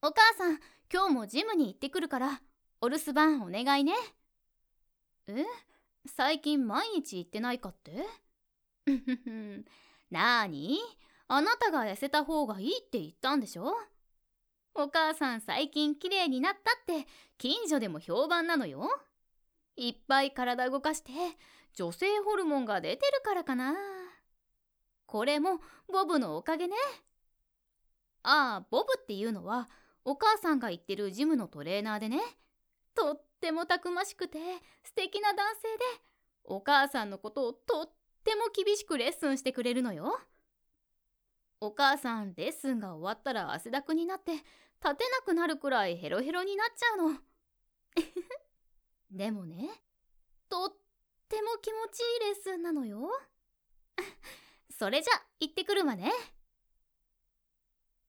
お母さん、今日もジムに行ってくるから、お留守番お願いね。え？最近毎日行ってないかって？なーに？あなたが痩せた方がいいって言ったんでしょ？お母さん最近綺麗になったって近所でも評判なのよ。いっぱい体動かして女性ホルモンが出てるからかな。これもボブのおかげね。ああ、ボブっていうのはお母さんが行ってるジムのトレーナーでね、とってもたくましくて素敵な男性で、お母さんのことをとっても厳しくレッスンしてくれるのよ。お母さんレッスンが終わったら汗だくになって立てなくなるくらいヘロヘロになっちゃうの。でもね、とっても気持ちいいレッスンなのよ。それじゃ行ってくるわね。